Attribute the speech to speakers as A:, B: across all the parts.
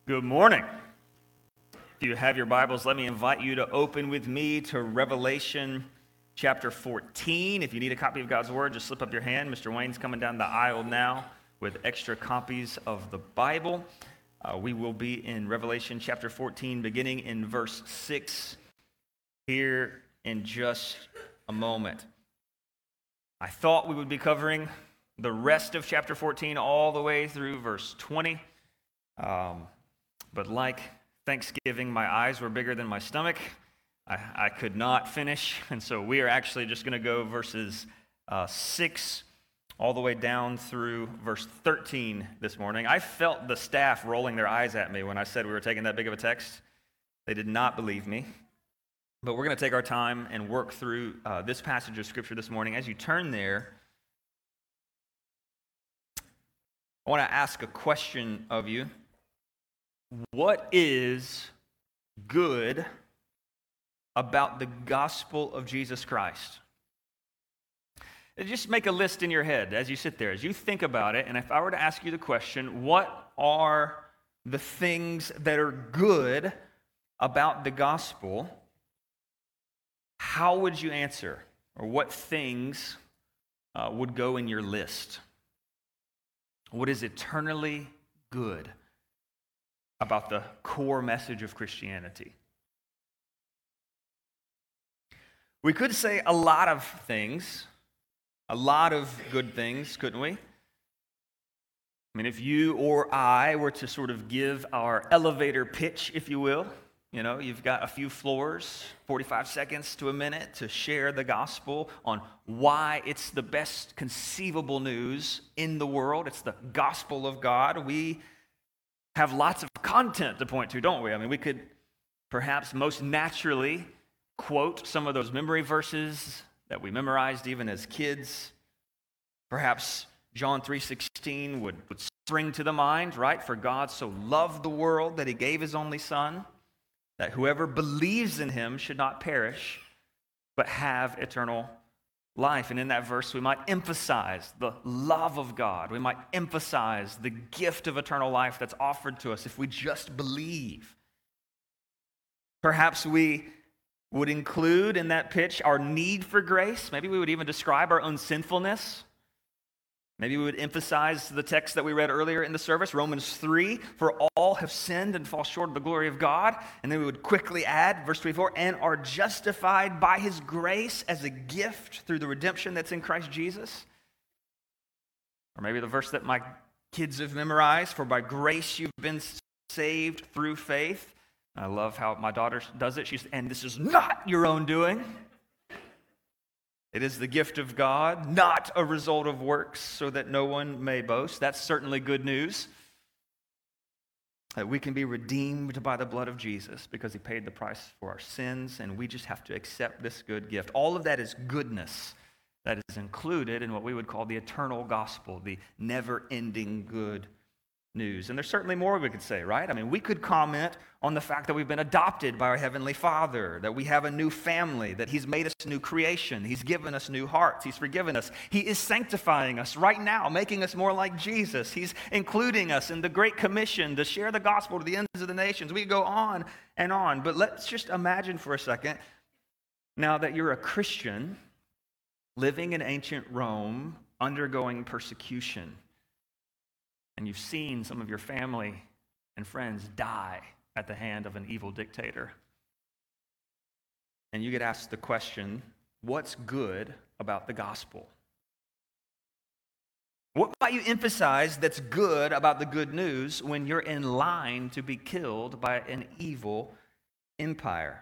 A: Good morning. If you have your Bibles, let me invite you to open with me to Revelation chapter 14. If you need a copy of God's Word, just slip up your hand. Mr. Wayne's coming down the aisle now with extra copies of the Bible. We will be in Revelation chapter 14, beginning in verse 6 here in just a moment. I thought we would be covering the rest of chapter 14 all the way through verse 20. But like Thanksgiving, my eyes were bigger than my stomach. I could not finish, and so we are actually just going to go verses 6 all the way down through verse 13 this morning. I felt the staff rolling their eyes at me when I said we were taking that big of a text. They did not believe me. But we're going to take our time and work through this passage of Scripture this morning. As you turn there, I want to ask a question of you. What is good about the gospel of Jesus Christ? Just make a list in your head as you sit there, as you think about it. And if I were to ask you the question, what are the things that are good about the gospel? How would you answer? Or what things would go in your list? What is eternally good about the core message of Christianity? We could say a lot of things, a lot of good things, couldn't we? I mean, if you or I were to sort of give our elevator pitch, if you will, you've got a few floors, 45 seconds to a minute to share the gospel on why it's the best conceivable news in the world. It's the gospel of God. We have lots of content to point to, don't we? I mean, we could perhaps most naturally quote some of those memory verses that we memorized even as kids. Perhaps John 3:16 would spring to the mind, right? For God so loved the world that he gave his only Son, that whoever believes in him should not perish, but have eternal life. And in that verse, we might emphasize the love of God. We might emphasize the gift of eternal life that's offered to us if we just believe. Perhaps we would include in that pitch our need for grace. Maybe we would even describe our own sinfulness. Maybe we would emphasize the text that we read earlier in the service, Romans 3, for all have sinned and fall short of the glory of God. And then we would quickly add, verse 24, and are justified by his grace as a gift through the redemption that's in Christ Jesus. Or maybe the verse that my kids have memorized, for by grace you've been saved through faith. I love how my daughter does it. And this is not your own doing. It is the gift of God, not a result of works, so that no one may boast. That's certainly good news. That we can be redeemed by the blood of Jesus because he paid the price for our sins, and we just have to accept this good gift. All of that is goodness that is included in what we would call the eternal gospel, the never-ending good news. And there's certainly more we could say, right? I mean, we could comment on the fact that we've been adopted by our Heavenly Father, that we have a new family, that he's made us a new creation, he's given us new hearts, he's forgiven us, he is sanctifying us right now, making us more like Jesus, he's including us in the Great Commission to share the gospel to the ends of the nations. We go on and on, but let's just imagine for a second now that you're a Christian living in ancient Rome, undergoing persecution, and you've seen some of your family and friends die at the hand of an evil dictator. And you get asked the question, what's good about the gospel? What might you emphasize that's good about the good news when you're in line to be killed by an evil empire?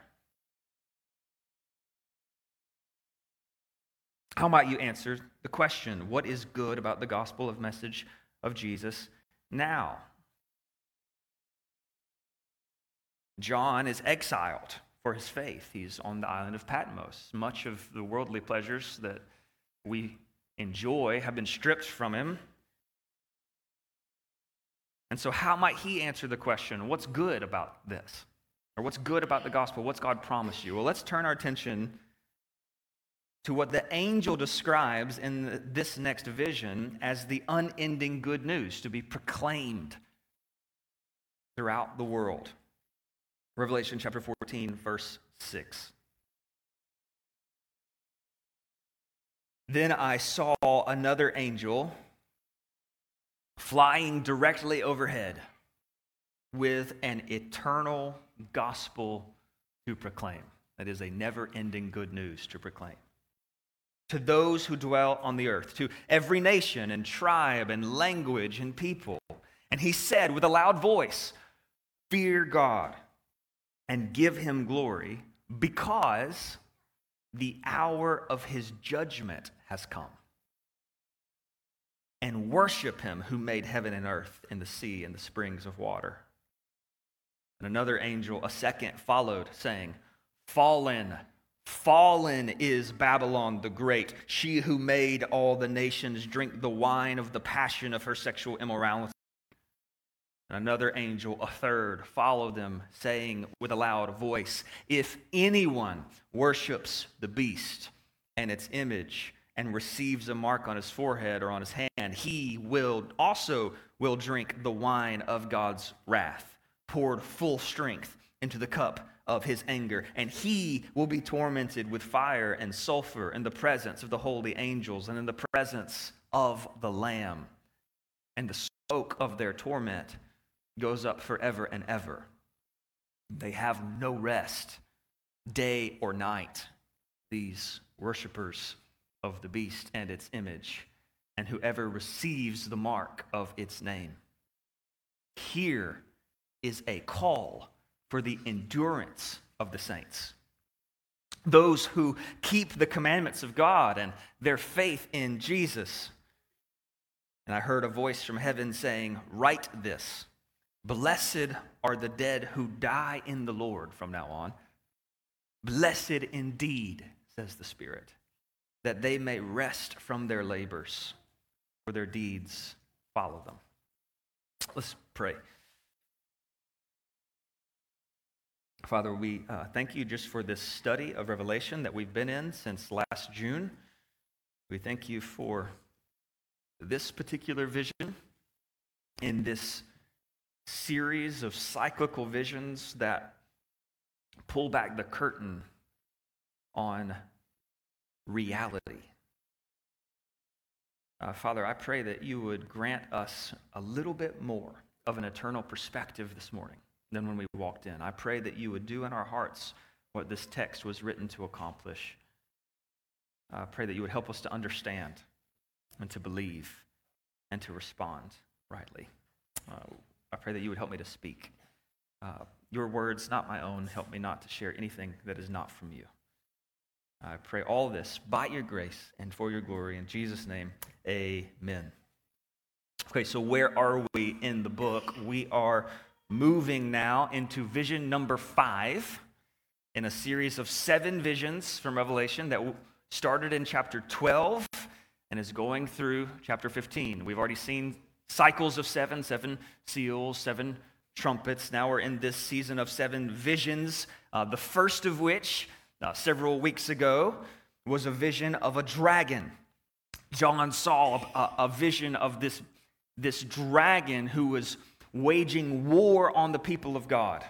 A: How might you answer the question, what is good about the gospel of message of Jesus now? John is exiled for his faith. He's on the island of Patmos. Much of the worldly pleasures that we enjoy have been stripped from him. And so how might he answer the question, what's good about this? Or what's good about the gospel? What's God promised you? Well, let's turn our attention to what the angel describes in this next vision as the unending good news to be proclaimed throughout the world. Revelation chapter 14, verse 6. Then I saw another angel flying directly overhead with an eternal gospel to proclaim. That is a never-ending good news to proclaim. To those who dwell on the earth, to every nation and tribe and language and people. And he said with a loud voice, "Fear God and give him glory, because the hour of his judgment has come. And worship him who made heaven and earth and the sea and the springs of water." And another angel, a second, followed, saying, "Fallen, fallen is Babylon the Great, she who made all the nations drink the wine of the passion of her sexual immorality." And another angel, a third, followed them, saying with a loud voice, "If anyone worships the beast and its image and receives a mark on his forehead or on his hand, he will drink the wine of God's wrath, poured full strength into the cup of his anger, and he will be tormented with fire and sulfur in the presence of the holy angels and in the presence of the Lamb. And the smoke of their torment goes up forever and ever. They have no rest, day or night, these worshipers of the beast and its image, and whoever receives the mark of its name." Here is a call for the endurance of the saints, those who keep the commandments of God and their faith in Jesus. And I heard a voice from heaven saying, "Write this: Blessed are the dead who die in the Lord from now on. Blessed indeed, says the Spirit, that they may rest from their labors, for their deeds follow them." Let's pray. Father, we thank you just for this study of Revelation that we've been in since last June. We thank you for this particular vision in this series of cyclical visions that pull back the curtain on reality. Father, I pray that you would grant us a little bit more of an eternal perspective this morning than when we walked in. I pray that you would do in our hearts what this text was written to accomplish. I pray that you would help us to understand and to believe and to respond rightly. I pray that you would help me to speak. Your words, not my own, help me not to share anything that is not from you. I pray all this by your grace and for your glory. In Jesus' name, amen. Okay, so where are we in the book? We are moving now into vision number 5 in a series of 7 visions from Revelation that started in chapter 12 and is going through chapter 15. We've already seen cycles of 7 seals, 7 trumpets. Now we're in this season of 7 visions, the first of which, several weeks ago, was a vision of a dragon. John saw a vision of this dragon who was waging war on the people of God.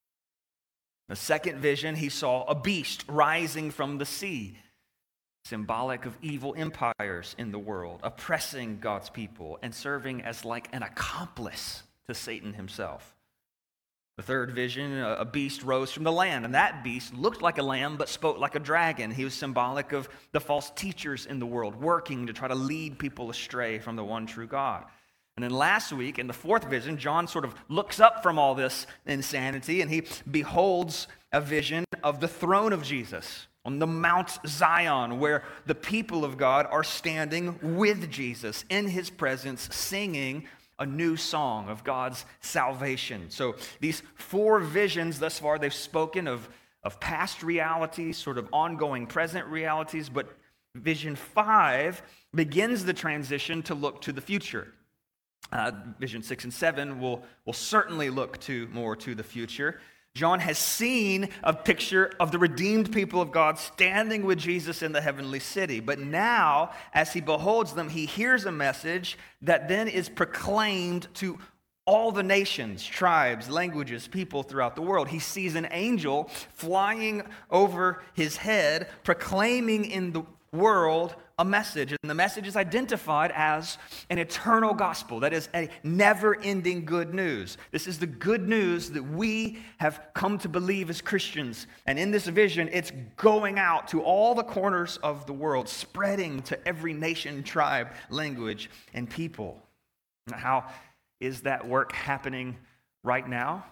A: The second vision, he saw a beast rising from the sea, symbolic of evil empires in the world, oppressing God's people and serving as like an accomplice to Satan himself. The third vision, a beast rose from the land, and that beast looked like a lamb but spoke like a dragon. He was symbolic of the false teachers in the world, working to try to lead people astray from the one true God. And then last week, in the fourth vision, John sort of looks up from all this insanity, and he beholds a vision of the throne of Jesus on the Mount Zion, where the people of God are standing with Jesus in his presence, singing a new song of God's salvation. So these 4 visions thus far, they've spoken of past realities, sort of ongoing present realities, but vision 5 begins the transition to look to the future. Vision 6 and 7 will certainly look more to the future. John has seen a picture of the redeemed people of God standing with Jesus in the heavenly city. But now, as he beholds them, he hears a message that then is proclaimed to all the nations, tribes, languages, people throughout the world. He sees an angel flying over his head, proclaiming in the world a message. And the message is identified as an eternal gospel. That is a never-ending good news. This is the good news that we have come to believe as Christians. And in this vision, it's going out to all the corners of the world, spreading to every nation, tribe, language, and people. How is that work happening right now?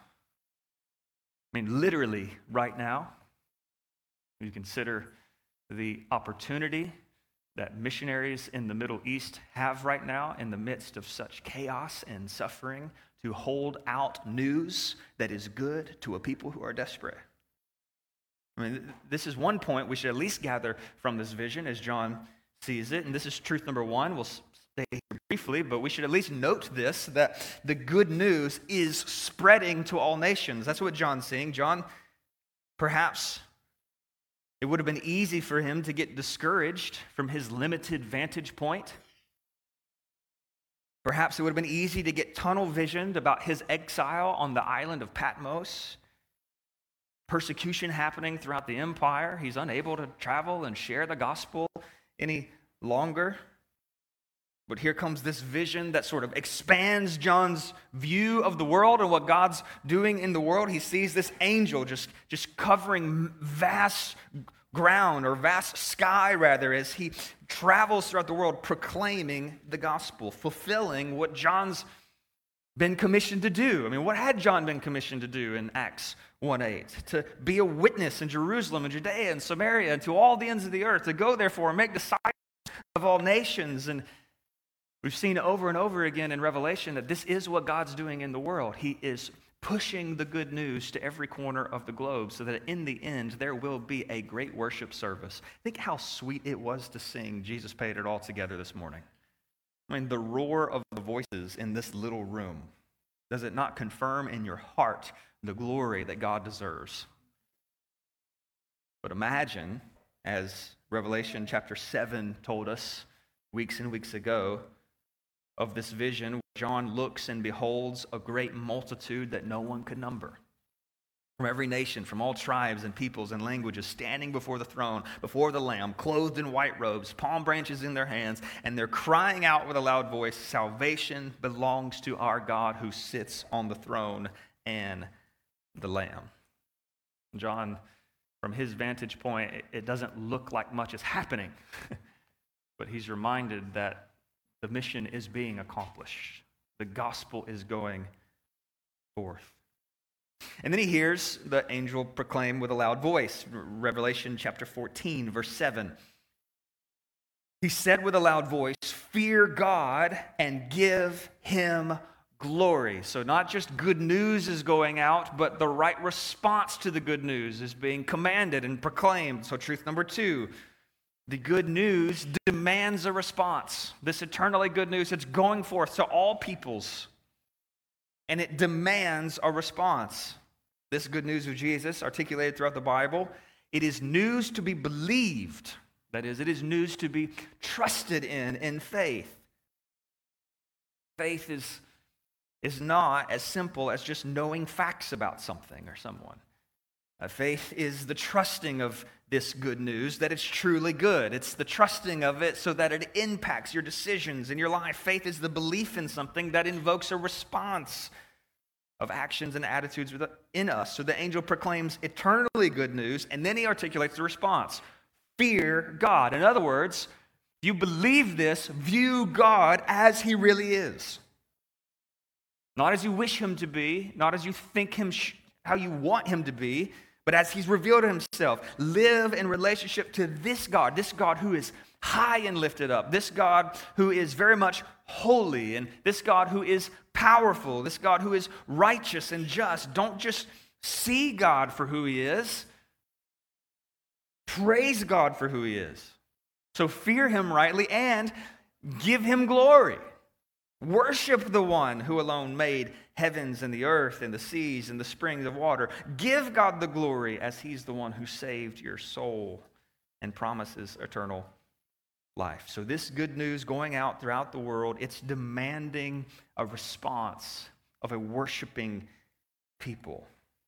A: I mean, literally right now. You consider the opportunity that missionaries in the Middle East have right now in the midst of such chaos and suffering to hold out news that is good to a people who are desperate. I mean, this is one point we should at least gather from this vision as John sees it, and this is truth number one. We'll stay here briefly, but we should at least note this, that the good news is spreading to all nations. That's what John's seeing. John, perhaps it would have been easy for him to get discouraged from his limited vantage point. Perhaps it would have been easy to get tunnel visioned about his exile on the island of Patmos. Persecution happening throughout the empire. He's unable to travel and share the gospel any longer. But here comes this vision that sort of expands John's view of the world and what God's doing in the world. He sees this angel just covering vast ground, or vast sky rather, as he travels throughout the world proclaiming the gospel, fulfilling what John's been commissioned to do. I mean, what had John been commissioned to do in Acts 1:8? To be a witness in Jerusalem and Judea and Samaria and to all the ends of the earth, to go therefore and make disciples of all nations. And we've seen over and over again in Revelation that this is what God's doing in the world. He is pushing the good news to every corner of the globe so that in the end there will be a great worship service. Think how sweet it was to sing Jesus Paid It All Together this morning. I mean, the roar of the voices in this little room, does it not confirm in your heart the glory that God deserves? But imagine, as Revelation chapter 7 told us weeks and weeks ago, of this vision where John looks and beholds a great multitude that no one could number. From every nation, from all tribes and peoples and languages, standing before the throne, before the Lamb, clothed in white robes, palm branches in their hands, and they're crying out with a loud voice, "Salvation belongs to our God who sits on the throne and the Lamb." John, from his vantage point, it doesn't look like much is happening, but he's reminded that the mission is being accomplished. The gospel is going forth. And then he hears the angel proclaim with a loud voice, Revelation chapter 14, verse 7. He said with a loud voice, "Fear God and give him glory." So not just good news is going out, but the right response to the good news is being commanded and proclaimed. So truth number two, the good news demands a response. This eternally good news, it's going forth to all peoples, and it demands a response. This good news of Jesus, articulated throughout the Bible, it is news to be believed. That is, it is news to be trusted in faith. Faith is not as simple as just knowing facts about something or someone. Faith is the trusting of this good news, that it's truly good. It's the trusting of it so that it impacts your decisions in your life. Faith is the belief in something that invokes a response of actions and attitudes in us. So the angel proclaims eternally good news, and then he articulates the response. Fear God. In other words, if you believe this, view God as he really is. Not as you wish him to be, not as you think him how you want him to be, but as he's revealed himself. Live in relationship to this God who is high and lifted up, this God who is very much holy, and this God who is powerful, this God who is righteous and just. Don't just see God for who he is. Praise God for who he is. So fear him rightly and give him glory. Worship the one who alone made heavens and the earth and the seas and the springs of water. Give God the glory as he's the one who saved your soul and promises eternal life. So this good news going out throughout the world, it's demanding a response of a worshiping people.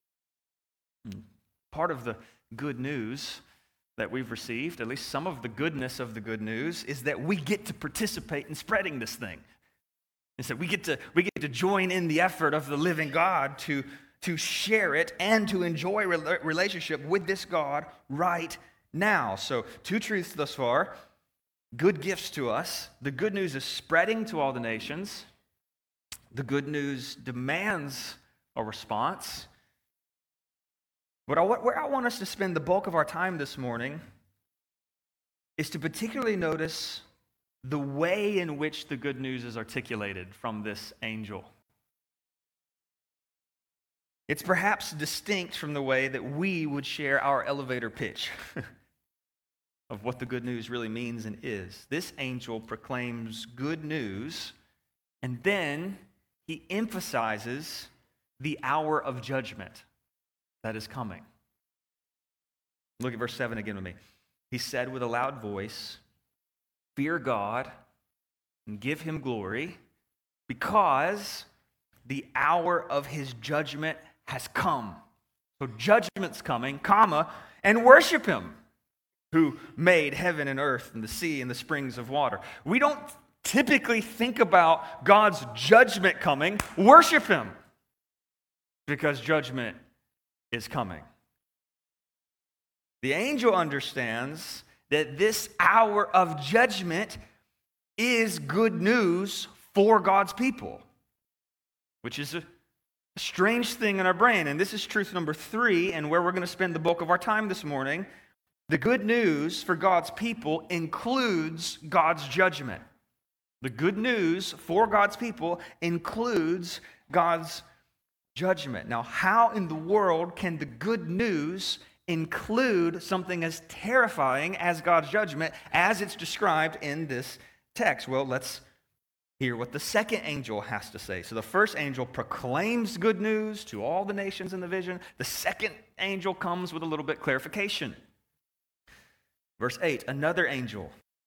A: Part of the good news that we've received, at least some of the goodness of the good news, is that we get to participate in spreading this thing. And so we get to join in the effort of the living God to share it and to enjoy relationship with this God right now. So 2 truths thus far, good gifts to us. The good news is spreading to all the nations. The good news demands a response. But where I want us to spend the bulk of our time this morning is to particularly notice the way in which the good news is articulated from this angel. It's perhaps distinct from the way that we would share our elevator pitch of what the good news really means and is. This angel proclaims good news, and then he emphasizes the hour of judgment that is coming. Look at verse 7 again with me. He said with a loud voice, "Fear God and give him glory, because the hour of his judgment has come." So judgment's coming, and worship him who made heaven and earth and the sea and the springs of water. We don't typically think about God's judgment coming. Worship him, because judgment is coming. The angel understands that this hour of judgment is good news for God's people, which is a strange thing in our brain. And this is truth number 3, and where we're going to spend the bulk of our time this morning. The good news for God's people includes God's judgment. The good news for God's people includes God's judgment. Now, how in the world can the good news include something as terrifying as God's judgment as it's described in this text? Well, let's hear what the second angel has to say. So the first angel proclaims good news to all the nations in the vision. The second angel comes with a little bit of clarification. Verse 8, another angel,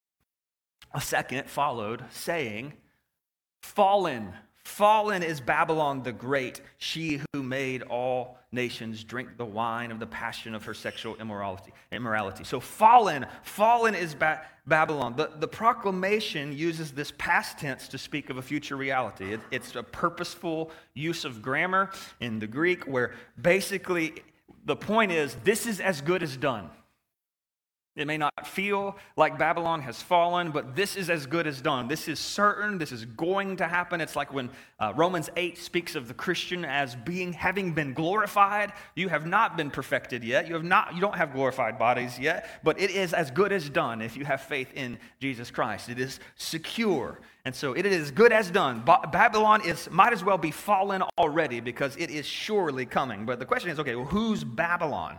A: a second, followed, saying, Fallen is Babylon the Great, she who made all nations drink the wine of the passion of her sexual immorality. So fallen is Babylon. The proclamation uses this past tense to speak of a future reality. It's a purposeful use of grammar in the Greek, where basically the point is, this is as good as done. It may not feel like Babylon has fallen, but this is as good as done. This is certain. This is going to happen. It's like when Romans 8 speaks of the Christian as having been glorified. You have not been perfected yet. You don't have glorified bodies yet, but it is as good as done if you have faith in Jesus Christ. It is secure. And so it is good as done. Babylon might as well be fallen already, because it is surely coming. But the question is, okay, well, who's Babylon?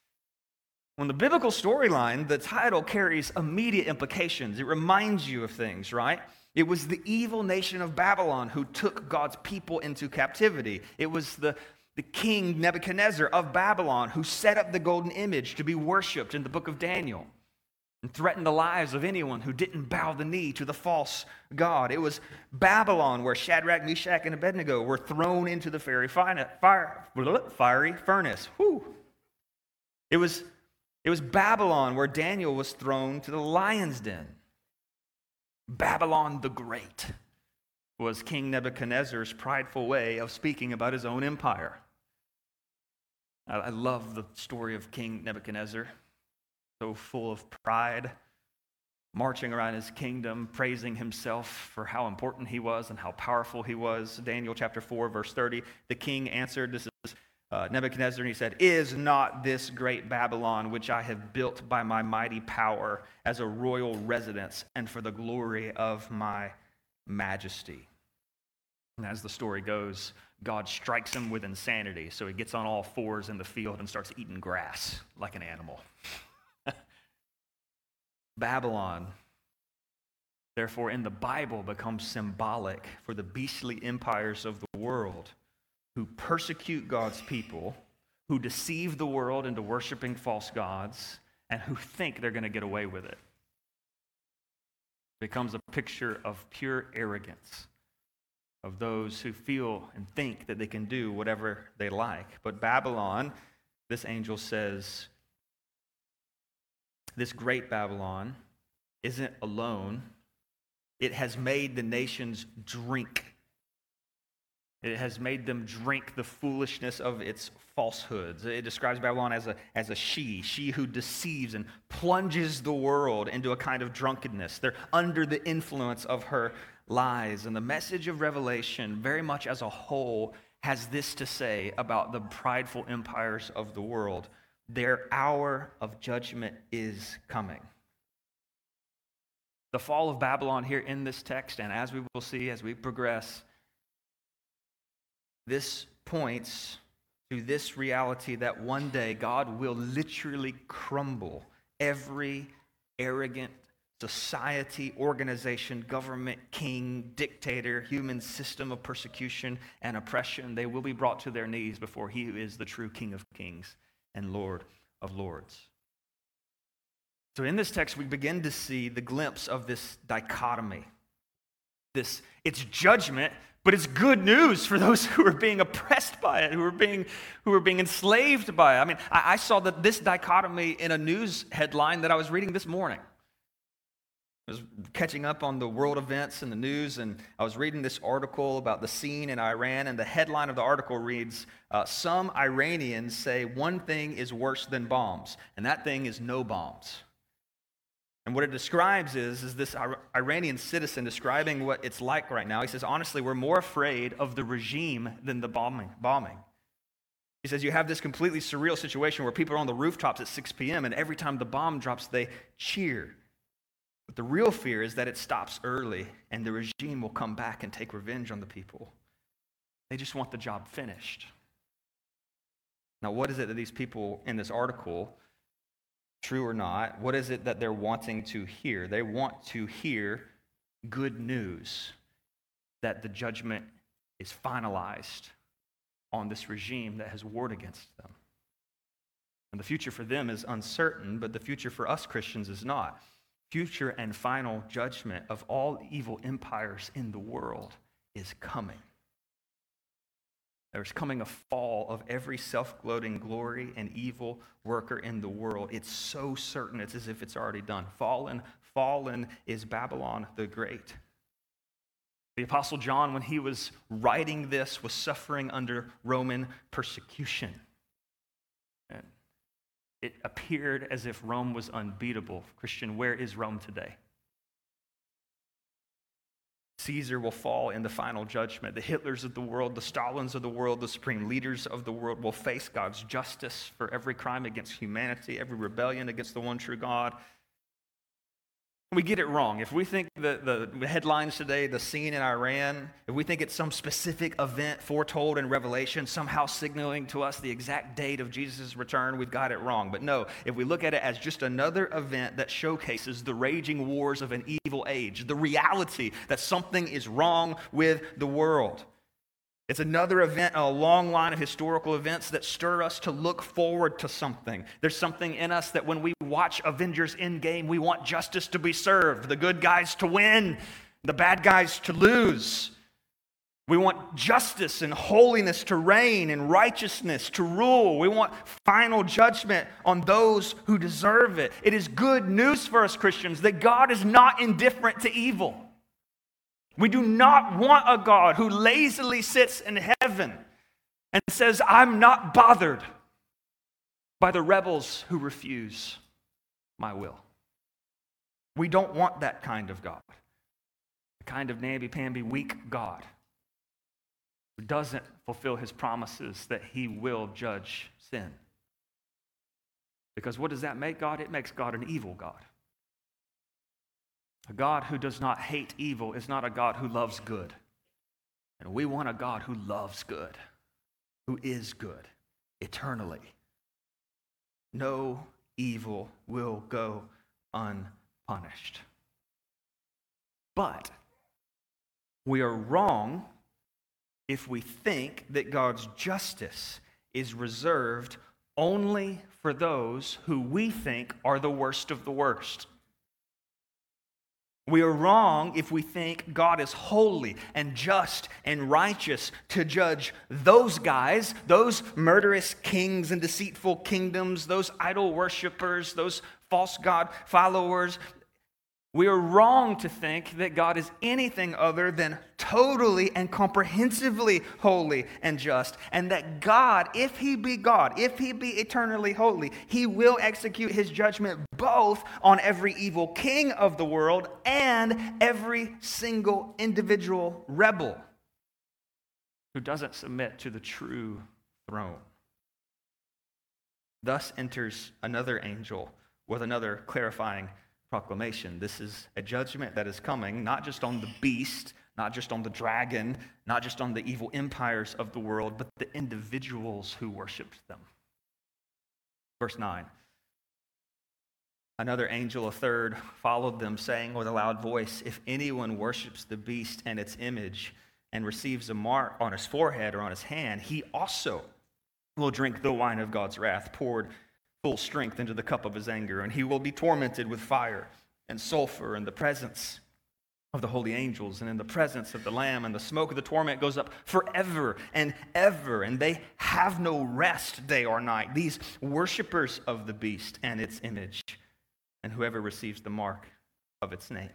A: On the biblical storyline, the title carries immediate implications. It reminds you of things, right? It was the evil nation of Babylon who took God's people into captivity. It was the king Nebuchadnezzar of Babylon who set up the golden image to be worshipped in the book of Daniel and threatened the lives of anyone who didn't bow the knee to the false god. It was Babylon where Shadrach, Meshach, and Abednego were thrown into the fiery furnace. Whew. It was Babylon where Daniel was thrown to the lion's den. Babylon the Great was King Nebuchadnezzar's prideful way of speaking about his own empire. I love the story of King Nebuchadnezzar, so full of pride, marching around his kingdom, praising himself for how important he was and how powerful he was. Daniel chapter 4, verse 30, the king answered, this is Nebuchadnezzar, and he said, "Is not this great Babylon, which I have built by my mighty power as a royal residence and for the glory of my majesty?" And as the story goes, God strikes him with insanity, so he gets on all fours in the field and starts eating grass like an animal. Babylon, therefore, in the Bible becomes symbolic for the beastly empires of the world who persecute God's people, who deceive the world into worshiping false gods, and who think they're going to get away with it. It becomes a picture of pure arrogance. of those who feel and think that they can do whatever they like. But Babylon, this angel says, this great Babylon isn't alone. It has made the nations drink. It has made them drink the foolishness of its falsehoods. It describes Babylon as a she who deceives and plunges the world into a kind of drunkenness. They're under the influence of her lies. And the message of Revelation, very much as a whole, has this to say about the prideful empires of the world. Their hour of judgment is coming. The fall of Babylon here in this text, and as we will see as we progress, this points to this reality that one day God will literally crumble every arrogant society, organization, government, king, dictator, human system of persecution and oppression. They will be brought to their knees before he who is the true King of kings and Lord of lords. So in this text, we begin to see the glimpse of this dichotomy. It's judgment, but it's good news for those who are being oppressed by it, who are being enslaved by it. I mean, I saw this dichotomy in a news headline that I was reading this morning. I was catching up on the world events in the news, and I was reading this article about the scene in Iran, and the headline of the article reads, some Iranians say one thing is worse than bombs, and that thing is no bombs. And what it describes is this Iranian citizen describing what it's like right now. He says, honestly, we're more afraid of the regime than the bombing. He says, you have this completely surreal situation where people are on the rooftops at 6 p.m., and every time the bomb drops, they cheer. But the real fear is that it stops early and the regime will come back and take revenge on the people. They just want the job finished. Now, what is it that these people in this article, true or not, what is it that they're wanting to hear? They want to hear good news that the judgment is finalized on this regime that has warred against them. And the future for them is uncertain, but the future for us Christians is not. Future and final judgment of all evil empires in the world is coming. There's coming a fall of every self-gloating glory and evil worker in the world. It's so certain, it's as if it's already done. Fallen is Babylon the Great. The Apostle John, when he was writing this, was suffering under Roman persecution. And it appeared as if Rome was unbeatable. Christian, where is Rome today? Caesar will fall in the final judgment. The Hitlers of the world, the Stalins of the world, the supreme leaders of the world will face God's justice for every crime against humanity, every rebellion against the one true God. We get it wrong. If we think the headlines today, the scene in Iran, if we think it's some specific event foretold in Revelation, somehow signaling to us the exact date of Jesus' return, we've got it wrong. But no, if we look at it as just another event that showcases the raging wars of an evil age, the reality that something is wrong with the world. It's another event, a long line of historical events that stir us to look forward to something. There's something in us that when we watch Avengers Endgame, we want justice to be served, the good guys to win, the bad guys to lose. We want justice and holiness to reign and righteousness to rule. We want final judgment on those who deserve it. It is good news for us Christians that God is not indifferent to evil. We do not want a God who lazily sits in heaven and says, I'm not bothered by the rebels who refuse my will. We don't want that kind of God. The kind of namby-pamby, weak God who doesn't fulfill his promises that he will judge sin. Because what does that make God? It makes God an evil God. A God who does not hate evil is not a God who loves good. And we want a God who loves good, who is good eternally. No evil will go unpunished. But we are wrong if we think that God's justice is reserved only for those who we think are the worst of the worst. We are wrong if we think God is holy and just and righteous to judge those guys, those murderous kings and deceitful kingdoms, those idol worshipers, those false God followers. We are wrong to think that God is anything other than totally and comprehensively holy and just, and that God, if he be eternally holy, he will execute his judgment both on every evil king of the world and every single individual rebel who doesn't submit to the true throne. Thus enters another angel with another clarifying proclamation. This is a judgment that is coming not just on the beast, not just on the dragon, not just on the evil empires of the world, but the individuals who worshiped them. Verse 9. Another angel, a third, followed them, saying with a loud voice, "If anyone worships the beast and its image and receives a mark on his forehead or on his hand, he also will drink the wine of God's wrath, poured full strength into the cup of his anger, and he will be tormented with fire and sulfur in the presence of the holy angels and in the presence of the Lamb, and the smoke of the torment goes up forever and ever, and they have no rest day or night, these worshipers of the beast and its image, and whoever receives the mark of its name."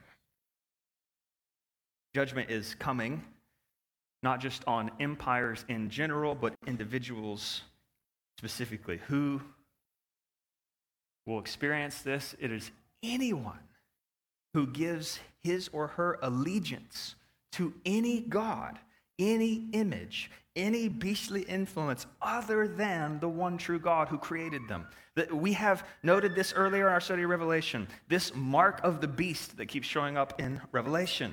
A: Judgment is coming, not just on empires in general, but individuals specifically. Who will experience this? It is anyone who gives his or her allegiance to any god, any image, any beastly influence other than the one true God who created them. We have noted this earlier in our study of Revelation, this mark of the beast that keeps showing up in Revelation.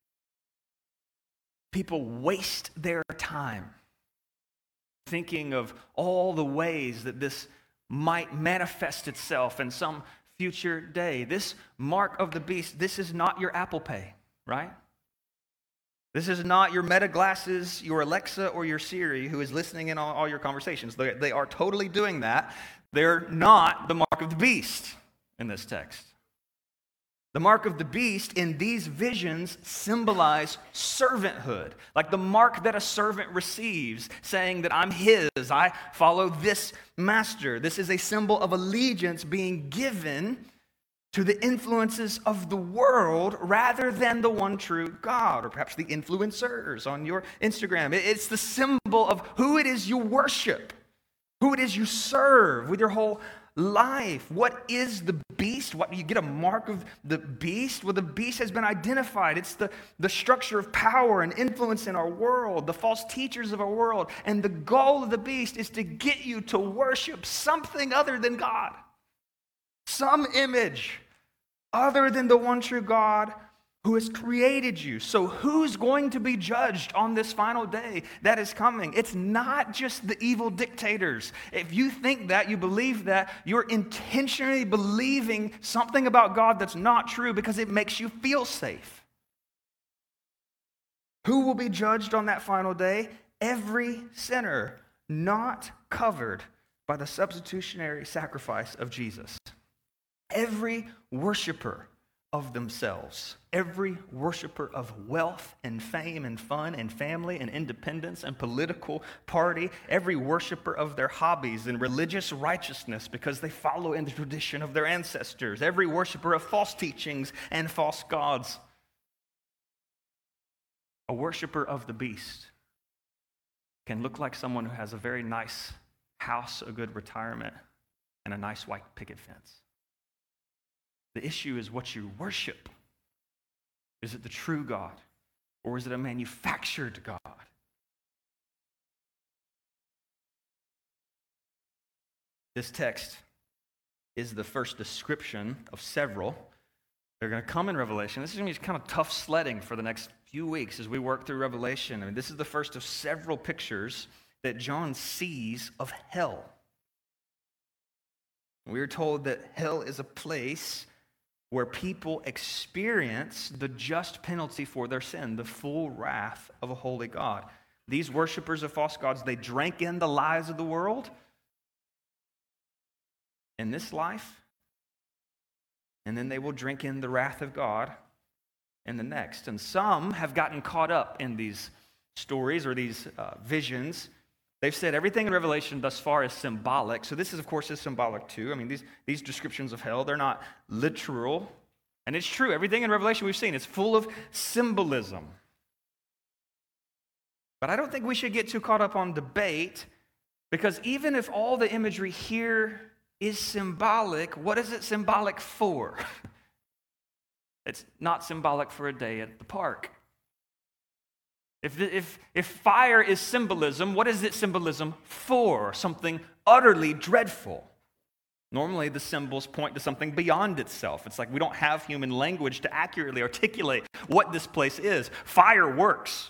A: People waste their time thinking of all the ways that this might manifest itself in some future day. This mark of the beast, this is not your Apple Pay, right? This is not your Meta glasses, your Alexa, or your Siri who is listening in on all your conversations. They are totally doing that. They're not the mark of the beast in this text. The mark of the beast in these visions symbolize servanthood, like the mark that a servant receives, saying that I'm his, I follow this master. This is a symbol of allegiance being given to the influences of the world rather than the one true God, or perhaps the influencers on your Instagram. It's the symbol of who it is you worship, who it is you serve with your whole life. What is the beast? What, you get a mark of the beast? Well, the beast has been identified. It's the structure of power and influence in our world, the false teachers of our world. And the goal of the beast is to get you to worship something other than God, some image other than the one true God who has created you. So who's going to be judged on this final day that is coming? It's not just the evil dictators. If you think that, you believe that, you're intentionally believing something about God that's not true because it makes you feel safe. Who will be judged on that final day? Every sinner not covered by the substitutionary sacrifice of Jesus. Every worshiper of themselves, every worshiper of wealth and fame and fun and family and independence and political party, every worshiper of their hobbies and religious righteousness because they follow in the tradition of their ancestors, every worshiper of false teachings and false gods. A worshiper of the beast can look like someone who has a very nice house, a good retirement, and a nice white picket fence. The issue is what you worship. Is it the true God, or is it a manufactured God? This text is the first description of several. They're going to come in Revelation. This is going to be kind of tough sledding for the next few weeks as we work through Revelation. I mean, this is the first of several pictures that John sees of hell. We are told that hell is a place where people experience the just penalty for their sin, the full wrath of a holy God. These worshipers of false gods, they drank in the lies of the world in this life, and then they will drink in the wrath of God in the next. And some have gotten caught up in these stories or these visions. They've said everything in Revelation thus far is symbolic. So this is, of course, is symbolic too. I mean, these descriptions of hell, they're not literal. And it's true. Everything in Revelation we've seen is full of symbolism. But I don't think we should get too caught up on debate, because even if all the imagery here is symbolic, what is it symbolic for? It's not symbolic for a day at the park. If fire is symbolism, what is it symbolism for? Something utterly dreadful. Normally, the symbols point to something beyond itself. It's like we don't have human language to accurately articulate what this place is. Fire works.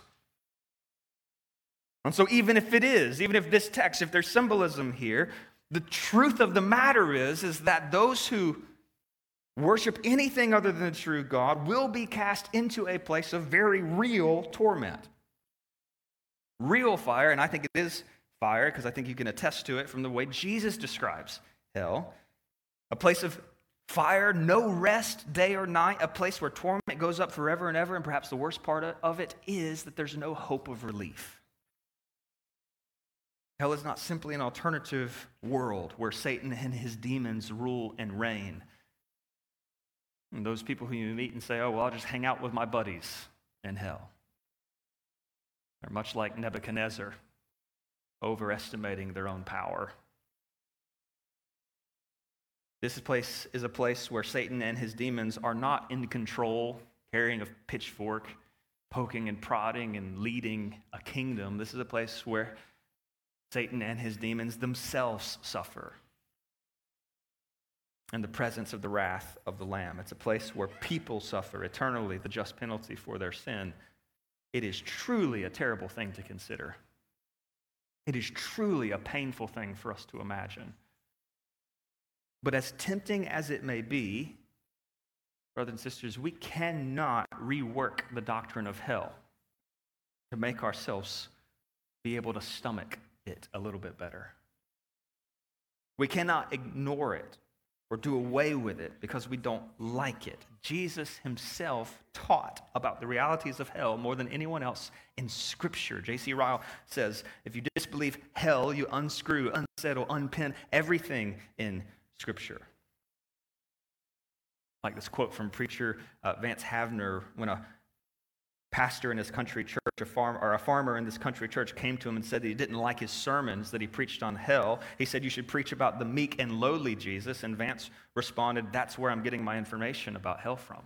A: And so even if this text, if there's symbolism here, the truth of the matter is that those who worship anything other than the true God will be cast into a place of very real torment. Real fire, and I think it is fire because I think you can attest to it from the way Jesus describes hell. A place of fire, no rest day or night, a place where torment goes up forever and ever, and perhaps the worst part of it is that there's no hope of relief. Hell is not simply an alternative world where Satan and his demons rule and reign. And those people who you meet and say, oh, well, I'll just hang out with my buddies in hell. They're much like Nebuchadnezzar, overestimating their own power. This place is a place where Satan and his demons are not in control, carrying a pitchfork, poking and prodding and leading a kingdom. This is a place where Satan and his demons themselves suffer in the presence of the wrath of the Lamb. It's a place where people suffer eternally the just penalty for their sin. It is truly a terrible thing to consider. It is truly a painful thing for us to imagine. But as tempting as it may be, brothers and sisters, we cannot rework the doctrine of hell to make ourselves be able to stomach it a little bit better. We cannot ignore it or do away with it because we don't like it. Jesus himself taught about the realities of hell more than anyone else in Scripture. J.C. Ryle says, if you disbelieve hell, you unscrew, unsettle, unpin everything in Scripture. Like this quote from preacher Vance Havner, when a pastor in his country church, a farmer in this country church came to him and said that he didn't like his sermons that he preached on hell. He said, you should preach about the meek and lowly Jesus. And Vance responded, that's where I'm getting my information about hell from.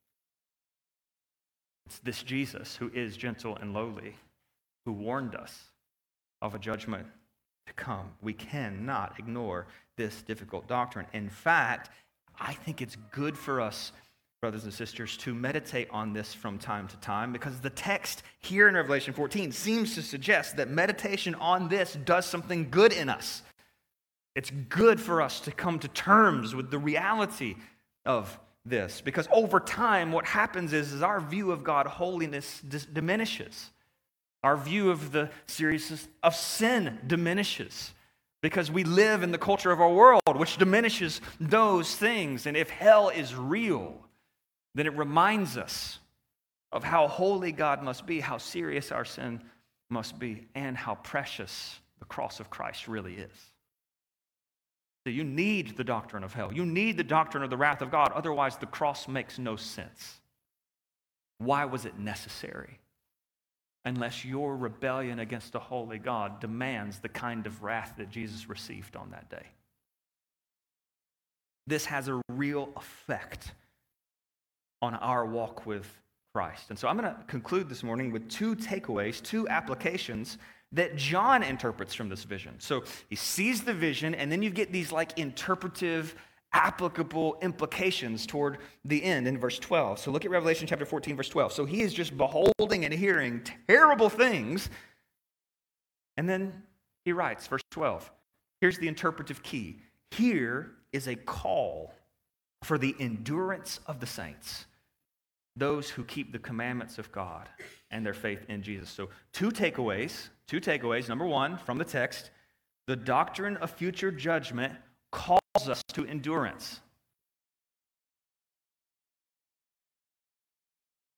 A: It's this Jesus who is gentle and lowly, who warned us of a judgment to come. We cannot ignore this difficult doctrine. In fact, I think it's good for us, brothers and sisters, to meditate on this from time to time, because the text here in Revelation 14 seems to suggest that meditation on this does something good in us. It's good for us to come to terms with the reality of this, because over time what happens is our view of God's holiness diminishes. Our view of the seriousness of sin diminishes, because we live in the culture of our world, which diminishes those things. And if hell is real, then it reminds us of how holy God must be, how serious our sin must be, and how precious the cross of Christ really is. So you need the doctrine of hell. You need the doctrine of the wrath of God. Otherwise, the cross makes no sense. Why was it necessary? Unless your rebellion against a holy God demands the kind of wrath that Jesus received on that day. This has a real effect on our walk with Christ. And so I'm going to conclude this morning with two takeaways, two applications that John interprets from this vision. So he sees the vision, and then you get these like interpretive, applicable implications toward the end in verse 12. So look at Revelation chapter 14, verse 12. So he is just beholding and hearing terrible things. And then he writes, verse 12, here's the interpretive key. Here is a call for the endurance of the saints, those who keep the commandments of God and their faith in Jesus. So two takeaways. Number one, from the text, the doctrine of future judgment calls us to endurance.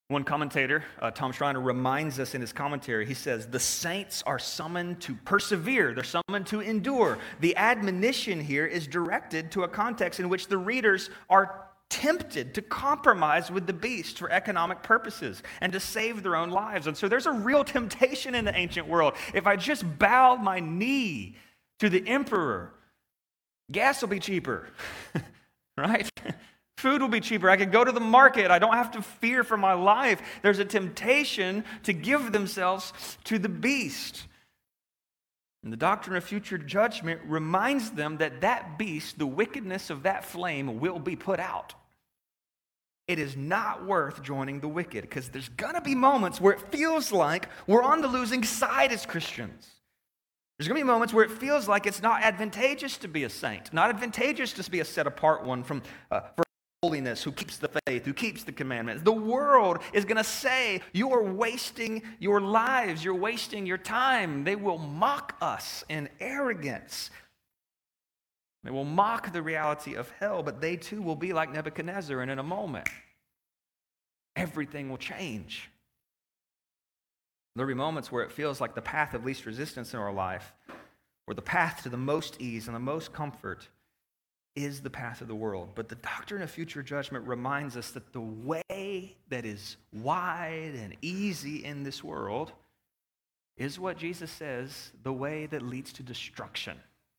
A: One commentator, Tom Schreiner, reminds us in his commentary, he says, the saints are summoned to persevere. They're summoned to endure. The admonition here is directed to a context in which the readers are tempted to compromise with the beast for economic purposes and to save their own lives. And so there's a real temptation in the ancient world. If I just bow my knee to the emperor, gas will be cheaper, right? Food will be cheaper. I can go to the market. I don't have to fear for my life. There's a temptation to give themselves to the beast. And the doctrine of future judgment reminds them that that beast, the wickedness of that flame, will be put out. It is not worth joining the wicked because there's going to be moments where it feels like we're on the losing side as Christians. There's going to be moments where it feels like it's not advantageous to be a saint, not advantageous to be a set-apart one for holiness, who keeps the faith, who keeps the commandments. The world is going to say, you are wasting your lives, you're wasting your time. They will mock us in arrogance. They will mock the reality of hell, but they too will be like Nebuchadnezzar, and in a moment, everything will change. There will be moments where it feels like the path of least resistance in our life, or the path to the most ease and the most comfort, is the path of the world. But the doctrine of future judgment reminds us that the way that is wide and easy in this world is what Jesus says, the way that leads to destruction.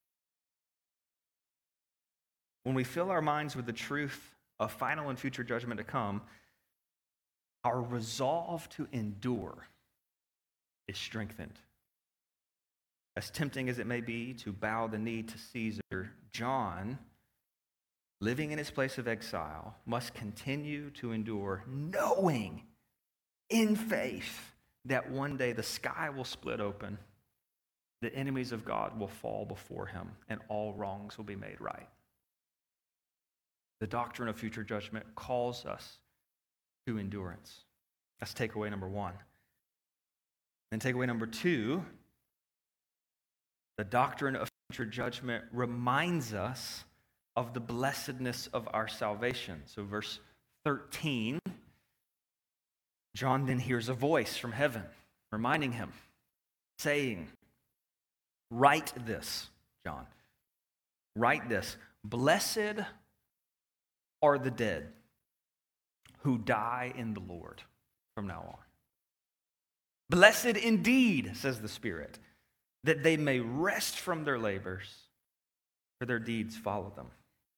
A: When we fill our minds with the truth of final and future judgment to come, our resolve to endure is strengthened. As tempting as it may be to bow the knee to Caesar, John, living in his place of exile, must continue to endure, knowing in faith that one day the sky will split open, the enemies of God will fall before him, and all wrongs will be made right. The doctrine of future judgment calls us to endurance. That's takeaway number one. And takeaway number two, the doctrine of future judgment reminds us of the blessedness of our salvation. So verse 13, John then hears a voice from heaven reminding him, saying, write this, John. Write this. Blessed are the dead who die in the Lord from now on. Blessed indeed, says the Spirit, that they may rest from their labors, for their deeds follow them.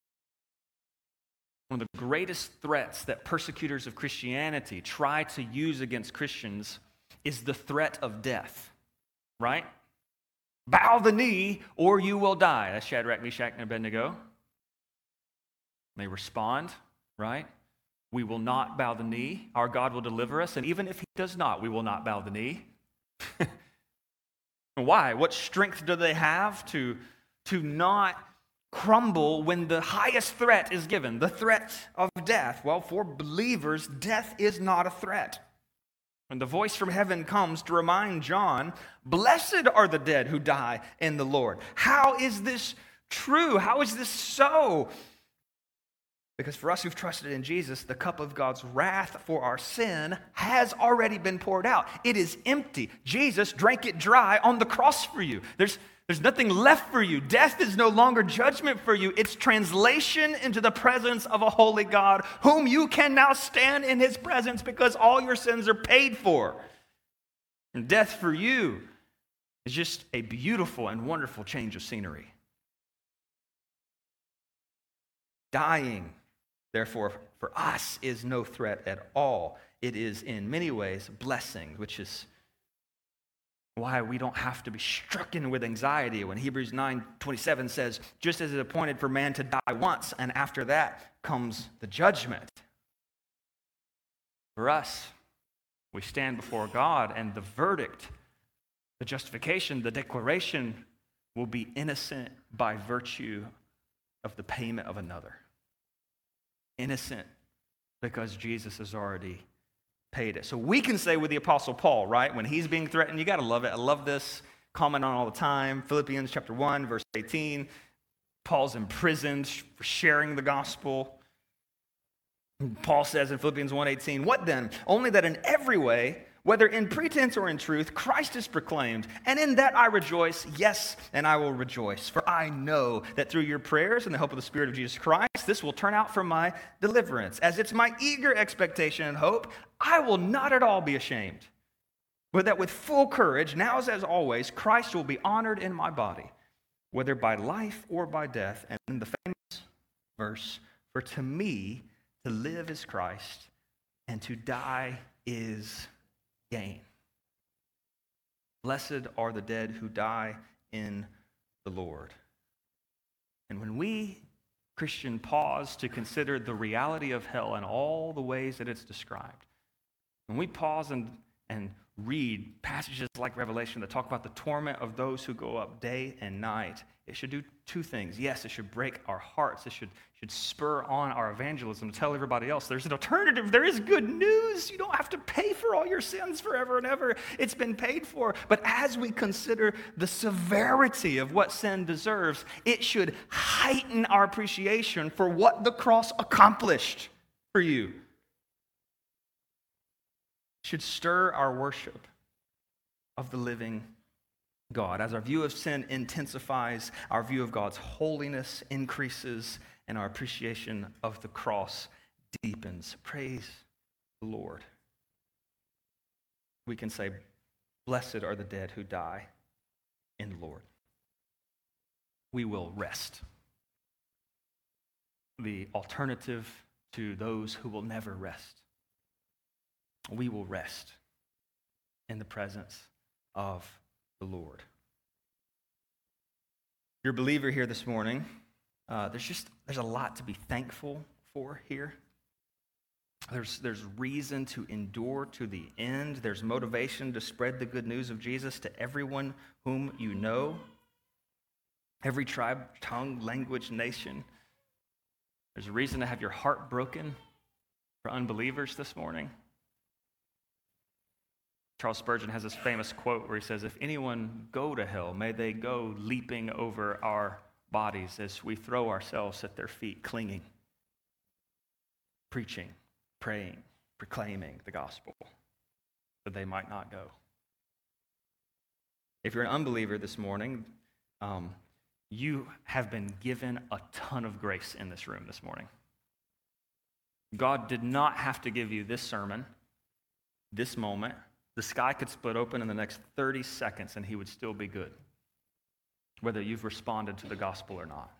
A: One of the greatest threats that persecutors of Christianity try to use against Christians is the threat of death, right? Bow the knee or you will die. That's Shadrach, Meshach, and Abednego. They respond, right? We will not bow the knee. Our God will deliver us. And even if he does not, we will not bow the knee. Why? What strength do they have to not crumble when the highest threat is given, the threat of death? Well, for believers, death is not a threat. When the voice from heaven comes to remind John, blessed are the dead who die in the Lord. How is this true? How is this so? Because for us who've trusted in Jesus, the cup of God's wrath for our sin has already been poured out. It is empty. Jesus drank it dry on the cross for you. There's nothing left for you. Death is no longer judgment for you. It's translation into the presence of a holy God, whom you can now stand in his presence because all your sins are paid for. And death for you is just a beautiful and wonderful change of scenery. Dying, therefore, for us is no threat at all. It is in many ways a blessing, which is why we don't have to be stricken with anxiety when Hebrews 9:27 says, just as it is appointed for man to die once, and after that comes the judgment. For us, we stand before God, and the verdict, the justification, the declaration will be innocent by virtue of the payment of another. Innocent because Jesus has already paid it. So we can say with the Apostle Paul, right, when he's being threatened, you got to love it. I love this, comment on all the time. Philippians chapter 1, verse 18. Paul's imprisoned for sharing the gospel. Paul says in Philippians 1:18, "What then? Only that in every way, whether in pretense or in truth, Christ is proclaimed, and in that I rejoice, yes, and I will rejoice. For I know that through your prayers and the help of the Spirit of Jesus Christ, this will turn out for my deliverance. As it's my eager expectation and hope, I will not at all be ashamed, but that with full courage, now as always, Christ will be honored in my body, whether by life or by death." And in the famous verse, "For to me, to live is Christ, and to die is gain." Blessed are the dead who die in the Lord. And when we, Christian, pause to consider the reality of hell and all the ways that it's described, when we pause and read passages like Revelation that talk about the torment of those who go up day and night, it should do two things. Yes, it should break our hearts. It should spur on our evangelism to tell everybody else there's an alternative. There is good news. You don't have to pay for all your sins forever and ever. It's been paid for. But as we consider the severity of what sin deserves, it should heighten our appreciation for what the cross accomplished for you. Should stir our worship of the living God. As our view of sin intensifies, our view of God's holiness increases, and our appreciation of the cross deepens. Praise the Lord. We can say, "Blessed are the dead who die in the Lord." We will rest. The alternative to those who will never rest. We will rest in the presence of the Lord. If you're a believer here this morning, there's a lot to be thankful for here. There's reason to endure to the end. There's motivation to spread the good news of Jesus to everyone whom you know, every tribe, tongue, language, nation. There's a reason to have your heart broken for unbelievers this morning. Charles Spurgeon has this famous quote where he says, "If anyone go to hell, may they go leaping over our bodies as we throw ourselves at their feet, clinging, preaching, praying, proclaiming the gospel, that they might not go." If you're an unbeliever this morning, you have been given a ton of grace in this room this morning. God did not have to give you this sermon, this moment. The sky could split open in the next 30 seconds and he would still be good, whether you've responded to the gospel or not.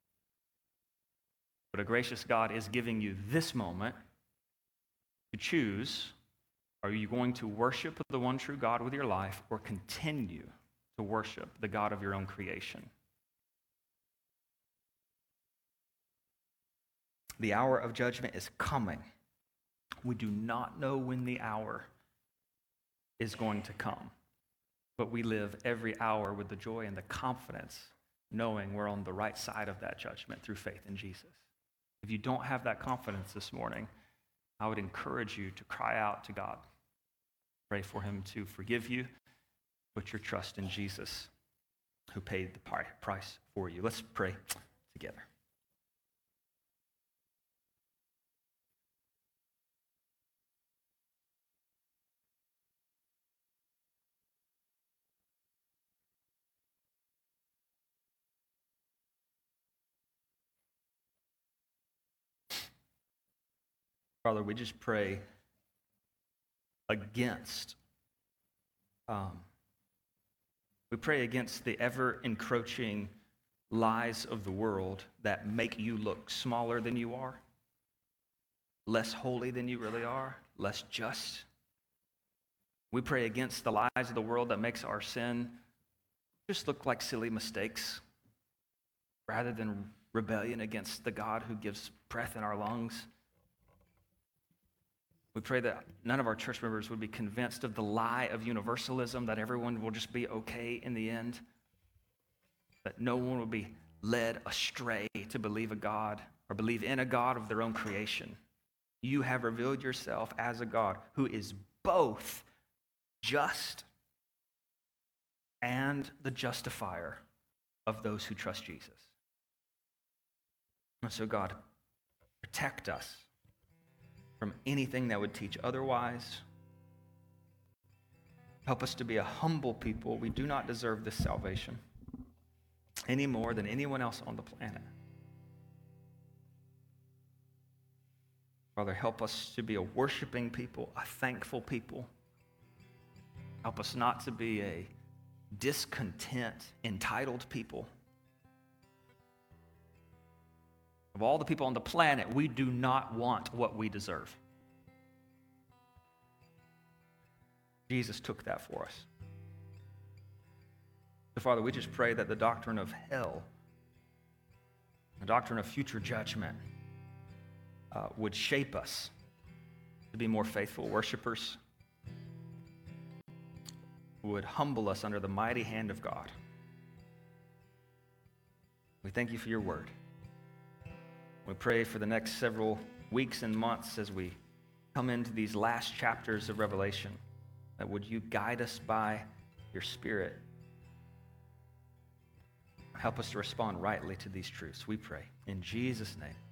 A: But a gracious God is giving you this moment to choose, are you going to worship the one true God with your life or continue to worship the God of your own creation? The hour of judgment is coming. We do not know when the hour is going to come, but we live every hour with the joy and the confidence knowing we're on the right side of that judgment through faith in Jesus. If you don't have that confidence this morning, I would encourage you to cry out to God. Pray for him to forgive you. Put your trust in Jesus, who paid the price for you. Let's pray together. Father, we just pray against the ever-encroaching lies of the world that make you look smaller than you are, less holy than you really are, less just. We pray against the lies of the world that makes our sin just look like silly mistakes rather than rebellion against the God who gives breath in our lungs. We pray that none of our church members would be convinced of the lie of universalism, that everyone will just be okay in the end, that no one will be led astray to believe a God or believe in a God of their own creation. You have revealed yourself as a God who is both just and the justifier of those who trust Jesus. And so God, protect us from anything that would teach otherwise. Help us to be a humble people. We do not deserve this salvation any more than anyone else on the planet. Father, help us to be a worshiping people, a thankful people. Help us not to be a discontent, entitled people. Of all the people on the planet, we do not want what we deserve. Jesus took that for us. So, Father, we just pray that the doctrine of hell, the doctrine of future judgment, would shape us to be more faithful worshipers, would humble us under the mighty hand of God. We thank you for your word. We pray for the next several weeks and months as we come into these last chapters of Revelation, that would you guide us by your Spirit. Help us to respond rightly to these truths, we pray. In Jesus' name.